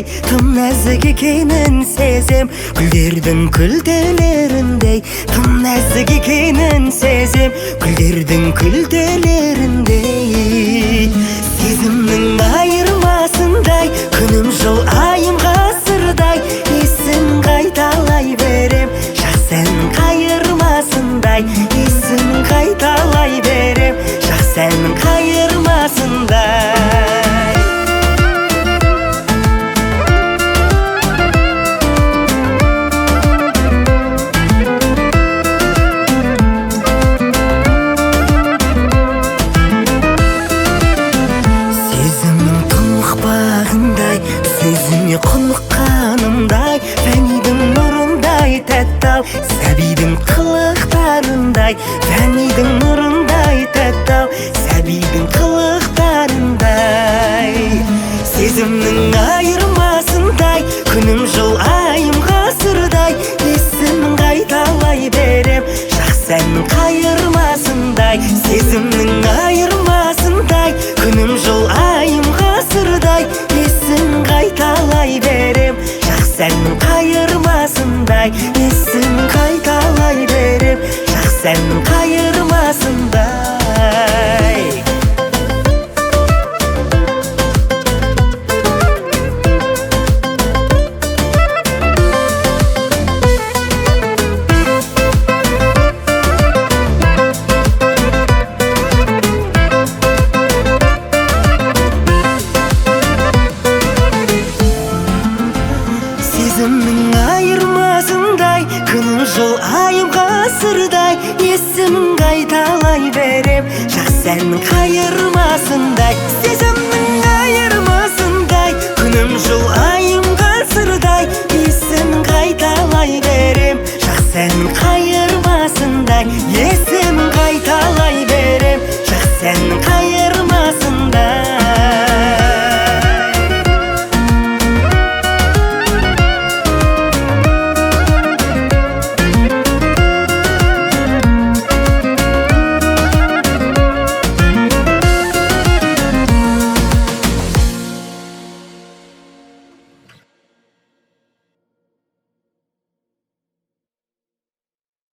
сезімдей, тым нәзік екенін сезем. Гүлдердің күлтелеріндей, тым нәзік екенін сезем. Гүлдердің күлтелеріндей, сезімнің айырмасындай, күнім жыл айым ғасырдай, есін қайталай берем, жақсән қайырмасындай, есін қайталай берем, жақсән қайырмасындай. Сөзіне құныққанымдай, фәнидің нұрындай тәттау, сәбидің қылықтарындай, фәнидің нұрындай тәттау, сәбидің қылықтарындай. Сезімнің айырмасындай, күнім жыл айым ғасырдай, есімін қайталай берем, жақсән қайырмасындай. Сезімнің айырмасындай, күнім жыл айым ғасырдай, есін қайталай берем, жақсән қайырмасындай, есін қайталай берем, жақсән қайырмасындай. Сезімнің айырмасындай, күнім жыл айым ғасырдай, есімін қайталай берем, жақсән қайырмасындай. Сезімнің айырмасындай, күнім жыл айым ғасырдай,